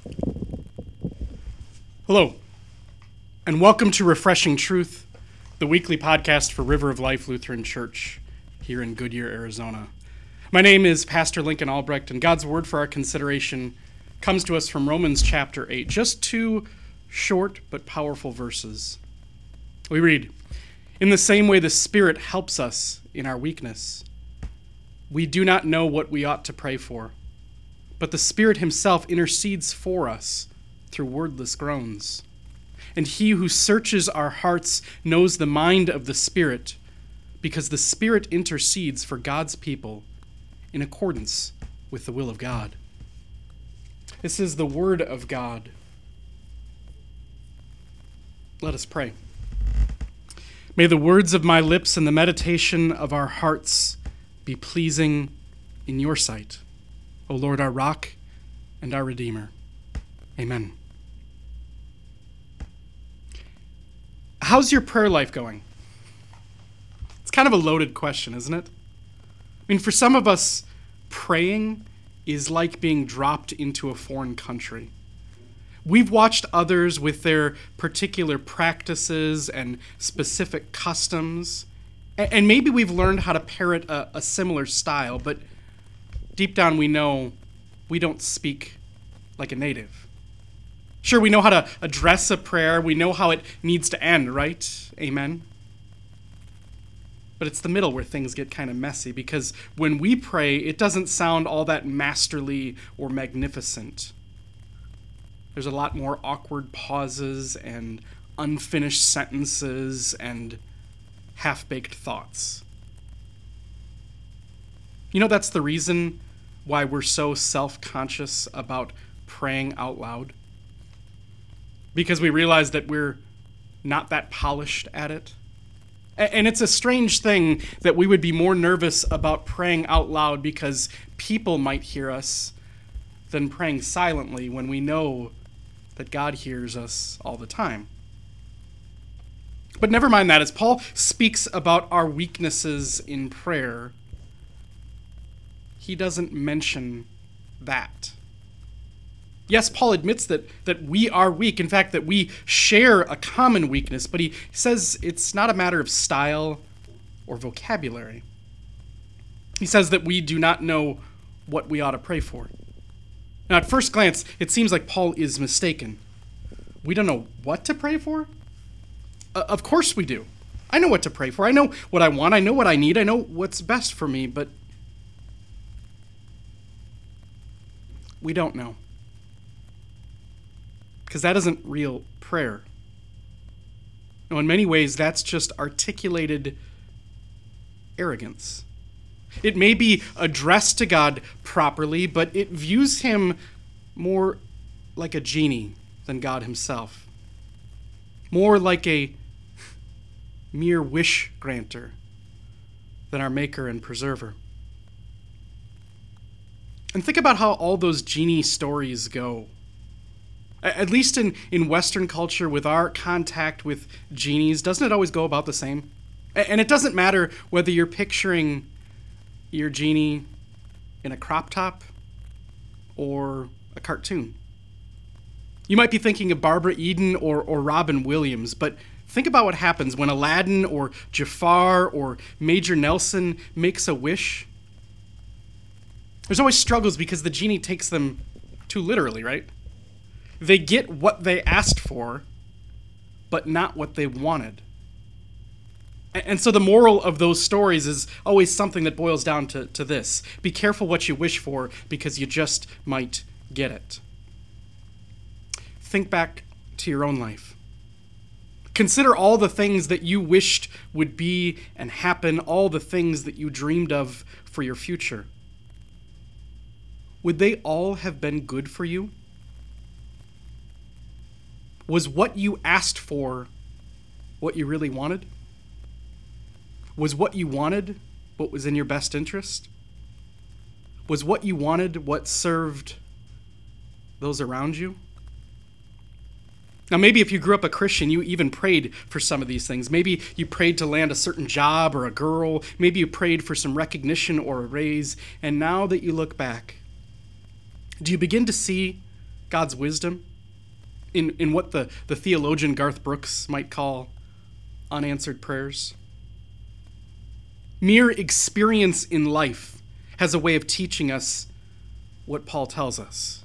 Hello, and welcome to Refreshing Truth, the weekly podcast for River of Life Lutheran Church here in Goodyear, Arizona. My name is Pastor Lincoln Albrecht, and God's word for our consideration comes to us from Romans chapter 8, just two short but powerful verses. We read, "In the same way the Spirit helps us in our weakness. We do not know what we ought to pray for, but the Spirit himself intercedes for us through wordless groans. And he who searches our hearts knows the mind of the Spirit, because the Spirit intercedes for God's people in accordance with the will of God." This is the word of God. Let us pray. May the words of my lips and the meditation of our hearts be pleasing in your sight, O Lord, our rock and our Redeemer. Amen. How's your prayer life going? It's kind of a loaded question, isn't it? I mean, for some of us, praying is like being dropped into a foreign country. We've watched others with their particular practices and specific customs, and maybe we've learned how to parrot a similar style, but deep down we know we don't speak like a native. Sure, we know how to address a prayer. We know how it needs to end, right? Amen. But it's the middle where things get kind of messy, because when we pray, it doesn't sound all that masterly or magnificent. There's a lot more awkward pauses and unfinished sentences and half-baked thoughts. You know, that's the reason why we're so self-conscious about praying out loud. Because we realize that we're not that polished at it. And it's a strange thing that we would be more nervous about praying out loud because people might hear us than praying silently when we know that God hears us all the time. But never mind that. As Paul speaks about our weaknesses in prayer, he doesn't mention that. Yes, Paul admits that we are weak, in fact, that we share a common weakness, but he says it's not a matter of style or vocabulary. He says that we do not know what we ought to pray for. Now, at first glance, it seems like Paul is mistaken. We don't know what to pray for? Of course we do. I know what to pray for. I know what I want. I know what I need. I know what's best for me, but we don't know. Because that isn't real prayer. No, in many ways, that's just articulated arrogance. It may be addressed to God properly, but it views him more like a genie than God himself. More like a mere wish granter than our maker and preserver. And think about how all those genie stories go. At least in Western culture, with our contact with genies, doesn't it always go about the same? And it doesn't matter whether you're picturing your genie in a crop top or a cartoon. You might be thinking of Barbara Eden or Robin Williams, but think about what happens when Aladdin or Jafar or Major Nelson makes a wish. There's always struggles because the genie takes them too literally, right? They get what they asked for, but not what they wanted. And so the moral of those stories is always something that boils down to this. Be careful what you wish for, because you just might get it. Think back to your own life. Consider all the things that you wished would be and happen, all the things that you dreamed of for your future. Would they all have been good for you? Was what you asked for what you really wanted? Was what you wanted what was in your best interest? Was what you wanted what served those around you? Now, maybe if you grew up a Christian, you even prayed for some of these things. Maybe you prayed to land a certain job or a girl. Maybe you prayed for some recognition or a raise. And now that you look back, do you begin to see God's wisdom in what the theologian Garth Brooks might call unanswered prayers. Mere experience in life has a way of teaching us what Paul tells us.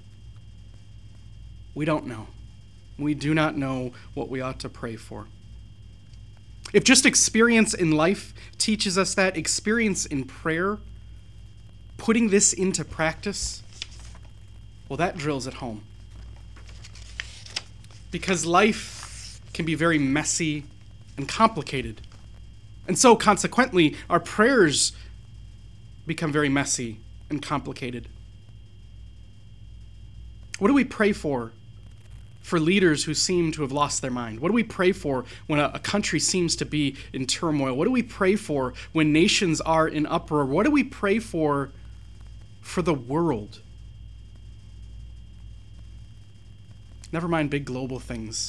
We don't know. We do not know what we ought to pray for. If just experience in life teaches us that, experience in prayer, putting this into practice, well, that drills it home. Because life can be very messy and complicated. And so, consequently, our prayers become very messy and complicated. What do we pray for leaders who seem to have lost their mind? What do we pray for when a country seems to be in turmoil? What do we pray for when nations are in uproar? What do we pray for the world? Never mind big global things.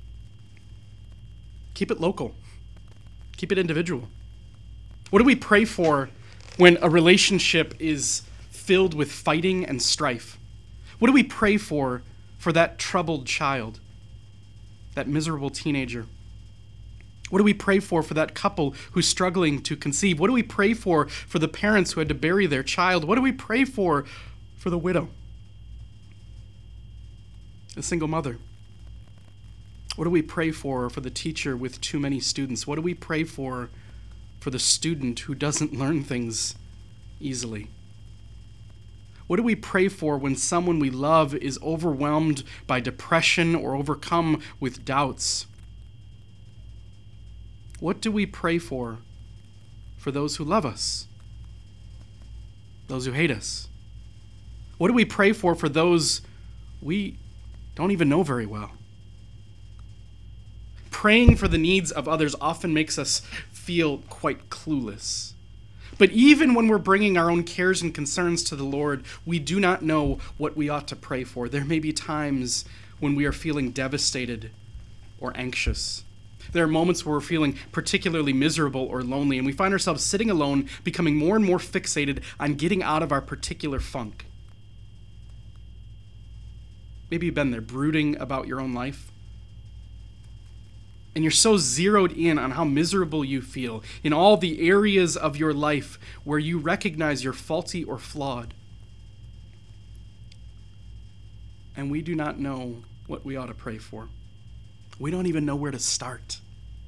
Keep it local. Keep it individual. What do we pray for when a relationship is filled with fighting and strife? What do we pray for that troubled child, that miserable teenager? What do we pray for that couple who's struggling to conceive? What do we pray for the parents who had to bury their child? What do we pray for the widow, the single mother? What do we pray for the teacher with too many students? What do we pray for the student who doesn't learn things easily? What do we pray for when someone we love is overwhelmed by depression or overcome with doubts? What do we pray for those who love us, those who hate us? What do we pray for those we don't even know very well? Praying for the needs of others often makes us feel quite clueless. But even when we're bringing our own cares and concerns to the Lord, we do not know what we ought to pray for. There may be times when we are feeling devastated or anxious. There are moments where we're feeling particularly miserable or lonely, and we find ourselves sitting alone, becoming more and more fixated on getting out of our particular funk. Maybe you've been there, brooding about your own life. And you're so zeroed in on how miserable you feel in all the areas of your life where you recognize you're faulty or flawed. And we do not know what we ought to pray for. We don't even know where to start.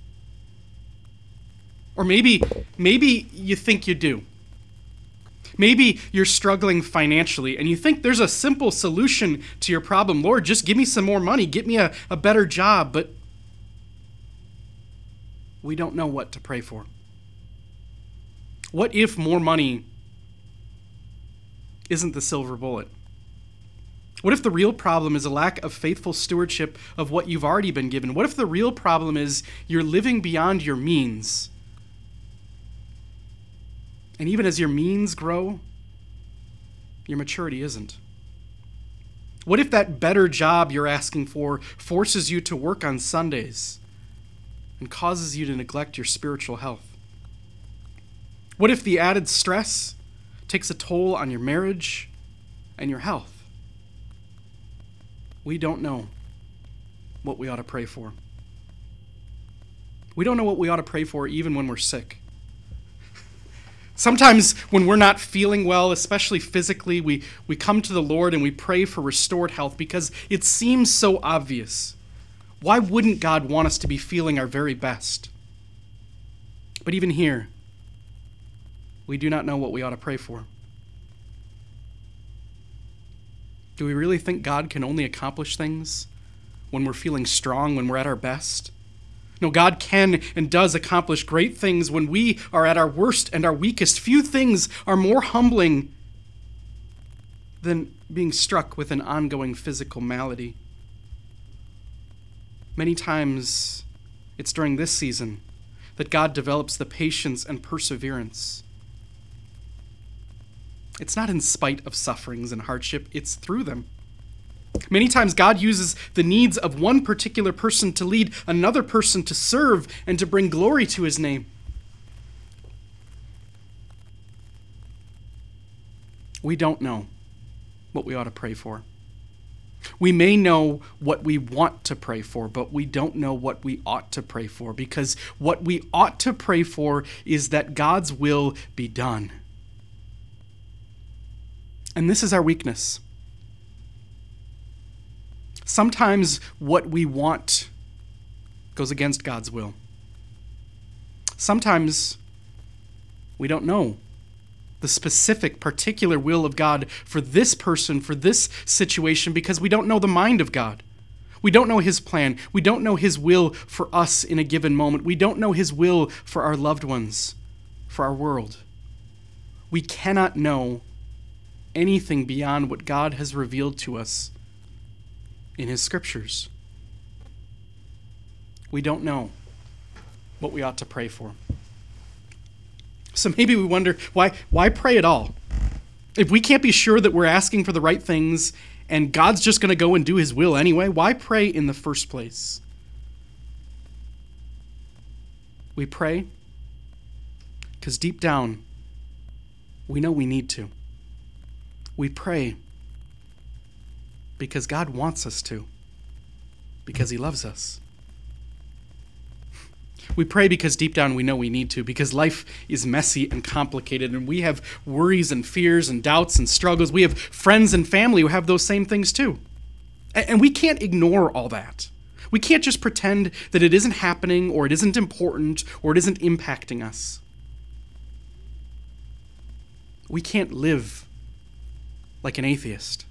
Or maybe you think you do. Maybe you're struggling financially and you think there's a simple solution to your problem. Lord, just give me some more money. Get me a better job. But we don't know what to pray for. What if more money isn't the silver bullet? What if the real problem is a lack of faithful stewardship of what you've already been given? What if the real problem is you're living beyond your means? And even as your means grow, your maturity isn't. What if that better job you're asking for forces you to work on Sundays and causes you to neglect your spiritual health? What if the added stress takes a toll on your marriage and your health? We don't know what we ought to pray for. We don't know what we ought to pray for even when we're sick. Sometimes when we're not feeling well, especially physically, we come to the Lord and we pray for restored health because it seems so obvious. Why wouldn't God want us to be feeling our very best? But even here, we do not know what we ought to pray for. Do we really think God can only accomplish things when we're feeling strong, when we're at our best? No, God can and does accomplish great things when we are at our worst and our weakest. Few things are more humbling than being struck with an ongoing physical malady. Many times, it's during this season that God develops the patience and perseverance. It's not in spite of sufferings and hardship, it's through them. Many times God uses the needs of one particular person to lead another person to serve and to bring glory to his name. We don't know what we ought to pray for. We may know what we want to pray for, but we don't know what we ought to pray for, because what we ought to pray for is that God's will be done. And this is our weakness. Sometimes what we want goes against God's will. Sometimes we don't know the specific, particular will of God for this person, for this situation, because we don't know the mind of God. We don't know his plan. We don't know his will for us in a given moment. We don't know his will for our loved ones, for our world. We cannot know anything beyond what God has revealed to us in his scriptures. We don't know what we ought to pray for. So maybe we wonder, why pray at all? If we can't be sure that we're asking for the right things and God's just going to go and do his will anyway, why pray in the first place? We pray because deep down, we know we need to. We pray because God wants us to, because he loves us. We pray because deep down we know we need to, because life is messy and complicated, and we have worries and fears and doubts and struggles. We have friends and family who have those same things too. And we can't ignore all that. We can't just pretend that it isn't happening, or it isn't important, or it isn't impacting us. We can't live like an atheist.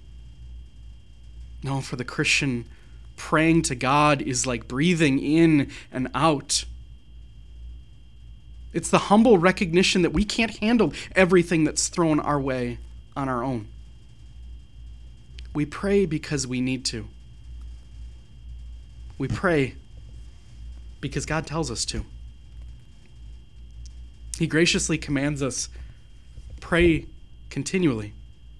No, for the Christian, praying to God is like breathing in and out. It's the humble recognition that we can't handle everything that's thrown our way on our own. We pray because we need to. We pray because God tells us to. He graciously commands us, pray continually.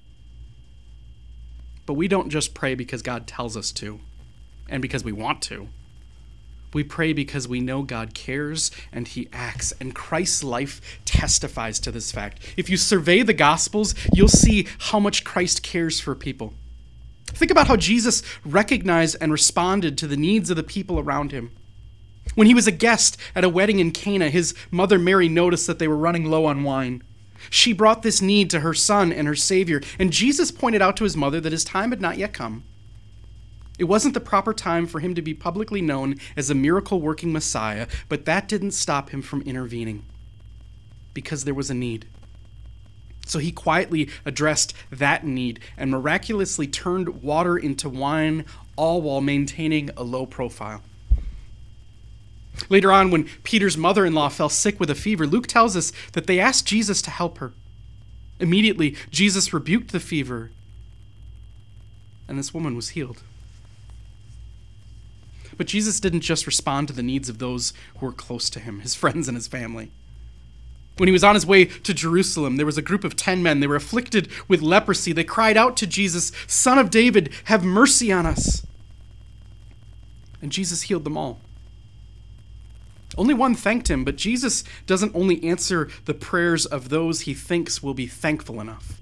But we don't just pray because God tells us to, and because we want to. We pray because we know God cares and he acts, and Christ's life testifies to this fact. If you survey the Gospels, you'll see how much Christ cares for people. Think about how Jesus recognized and responded to the needs of the people around him. When he was a guest at a wedding in Cana, his mother Mary noticed that they were running low on wine. She brought this need to her son and her Savior, and Jesus pointed out to his mother that his time had not yet come. It wasn't the proper time for him to be publicly known as a miracle-working Messiah, but that didn't stop him from intervening, because there was a need. So he quietly addressed that need and miraculously turned water into wine, all while maintaining a low profile. Later on, when Peter's mother-in-law fell sick with a fever, Luke tells us that they asked Jesus to help her. Immediately, Jesus rebuked the fever, and this woman was healed. But Jesus didn't just respond to the needs of those who were close to him, his friends and his family. When he was on his way to Jerusalem, there was a group of 10 men. They were afflicted with leprosy. They cried out to Jesus, "Son of David, have mercy on us." And Jesus healed them all. Only one thanked him, but Jesus doesn't only answer the prayers of those he thinks will be thankful enough.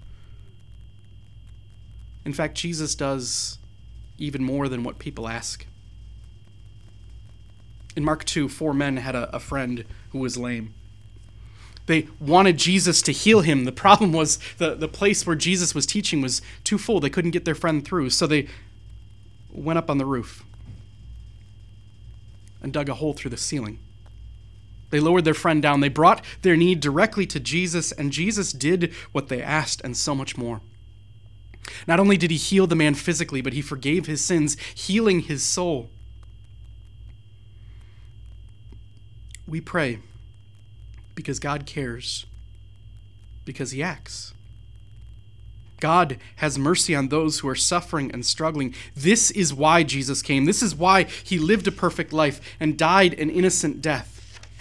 In fact, Jesus does even more than what people ask. In Mark 2, 4 men had a friend who was lame. They wanted Jesus to heal him. The problem was the place where Jesus was teaching was too full. They couldn't get their friend through, so they went up on the roof and dug a hole through the ceiling. They lowered their friend down. They brought their need directly to Jesus, and Jesus did what they asked and so much more. Not only did he heal the man physically, but he forgave his sins, healing his soul. We pray because God cares, because he acts. God has mercy on those who are suffering and struggling. This is why Jesus came. This is why he lived a perfect life and died an innocent death.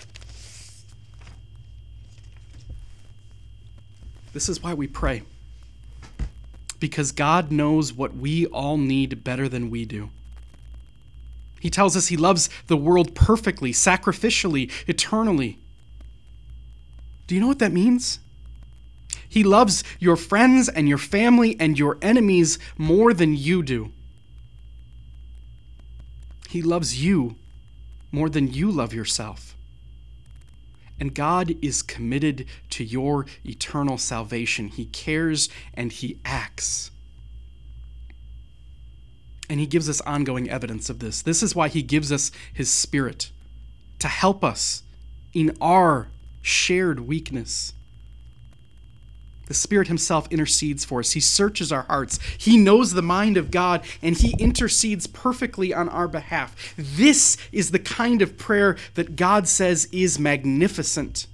This is why we pray. Because God knows what we all need better than we do. He tells us he loves the world perfectly, sacrificially, eternally. Do you know what that means? He loves your friends and your family and your enemies more than you do. He loves you more than you love yourself. And God is committed to your eternal salvation. He cares and he acts. And he gives us ongoing evidence of this. This is why he gives us his Spirit, to help us in our shared weakness. The Spirit himself intercedes for us. He searches our hearts. He knows the mind of God, and he intercedes perfectly on our behalf. This is the kind of prayer that God says is magnificent.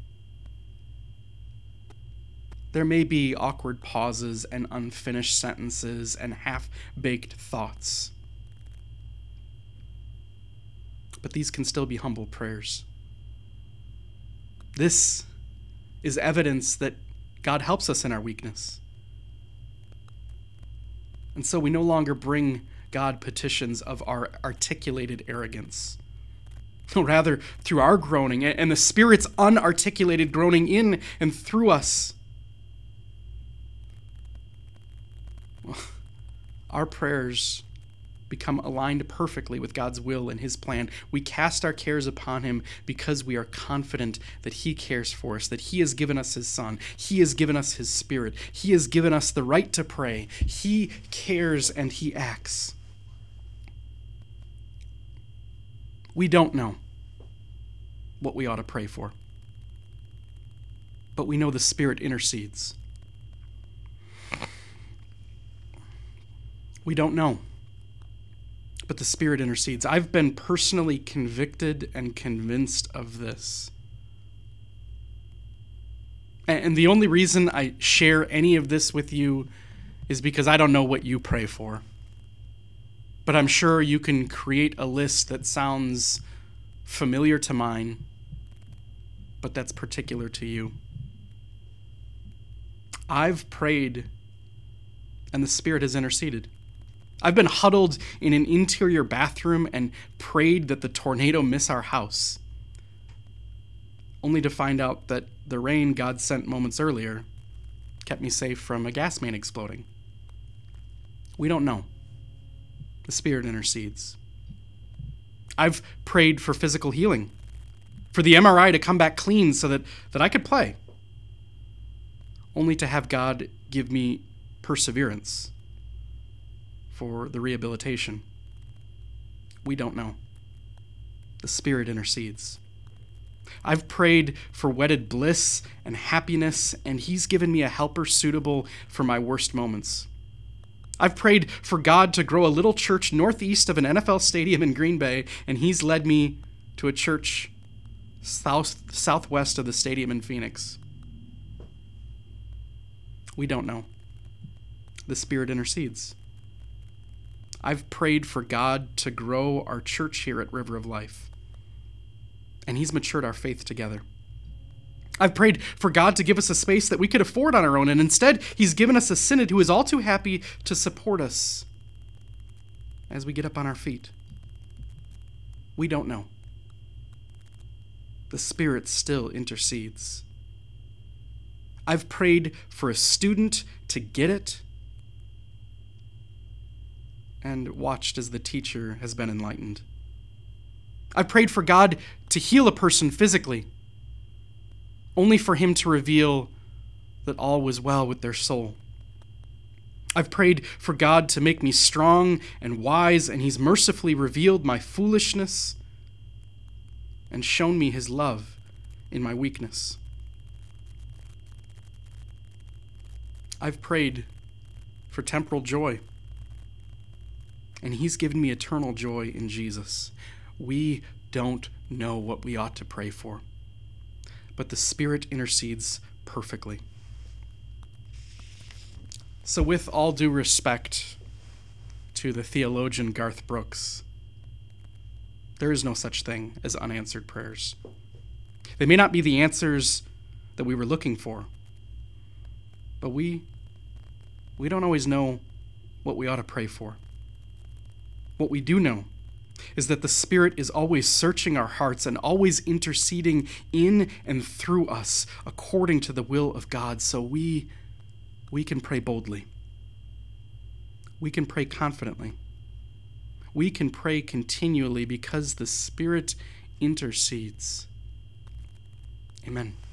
There may be awkward pauses and unfinished sentences and half-baked thoughts, but these can still be humble prayers. This is evidence that God helps us in our weakness. And so we no longer bring God petitions of our articulated arrogance. No, rather, through our groaning and the Spirit's unarticulated groaning in and through us, our prayers become aligned perfectly with God's will and his plan. We cast our cares upon him because we are confident that he cares for us, that he has given us his Son. He has given us his Spirit. He has given us the right to pray. He cares and he acts. We don't know what we ought to pray for, but we know the Spirit intercedes. We don't know, but the Spirit intercedes. I've been personally convicted and convinced of this. And the only reason I share any of this with you is because I don't know what you pray for. But I'm sure you can create a list that sounds familiar to mine, but that's particular to you. I've prayed, and the Spirit has interceded. I've been huddled in an interior bathroom and prayed that the tornado miss our house, only to find out that the rain God sent moments earlier kept me safe from a gas main exploding. We don't know. The Spirit intercedes. I've prayed for physical healing, for the MRI to come back clean so that I could play, only to have God give me perseverance for the rehabilitation. We don't know. The Spirit intercedes. I've prayed for wedded bliss and happiness, and he's given me a helper suitable for my worst moments. I've prayed for God to grow a little church northeast of an NFL stadium in Green Bay, and he's led me to a church southwest of the stadium in Phoenix. We don't know. The Spirit intercedes. I've prayed for God to grow our church here at River of Life, and he's matured our faith together. I've prayed for God to give us a space that we could afford on our own, and instead he's given us a synod who is all too happy to support us as we get up on our feet. We don't know. The Spirit still intercedes. I've prayed for a student to get it, and watched as the teacher has been enlightened. I've prayed for God to heal a person physically, only for him to reveal that all was well with their soul. I've prayed for God to make me strong and wise, and he's mercifully revealed my foolishness and shown me his love in my weakness. I've prayed for temporal joy, and he's given me eternal joy in Jesus. We don't know what we ought to pray for, but the Spirit intercedes perfectly. So with all due respect to the theologian Garth Brooks, there is no such thing as unanswered prayers. They may not be the answers that we were looking for, but we don't always know what we ought to pray for. What we do know is that the Spirit is always searching our hearts and always interceding in and through us according to the will of God, so we can pray boldly. We can pray confidently. we can pray continually because the Spirit intercedes. Amen.